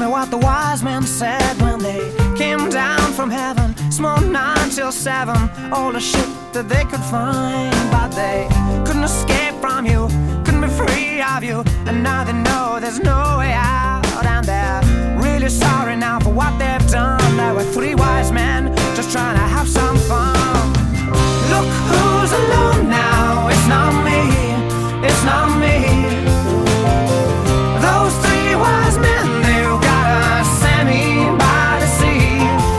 me what the wise men said when they came down from heaven. Smoked 9 till 7, all the shit that they could find. But they couldn't escape from you, couldn't be free of you. And now they know there's no way out. And they're really sorry now for what they've done. There were 3 wise men just trying to have some fun. Look who's alone now, it's not me, it's not me. Those 3 wise men, they've gotta send me by the sea.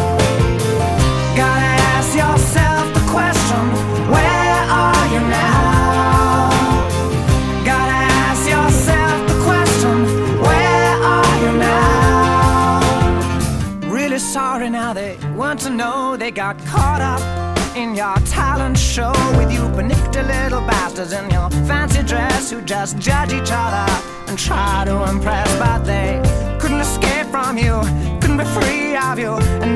Gotta ask yourself the question, where are you now? Gotta ask yourself the question, where are you now? Really sorry now, they weren't to know they got caught up in your talent show with you panicked little bastards in your fancy dress who just judge each other and try to impress. But they couldn't escape from you, couldn't be free of you. And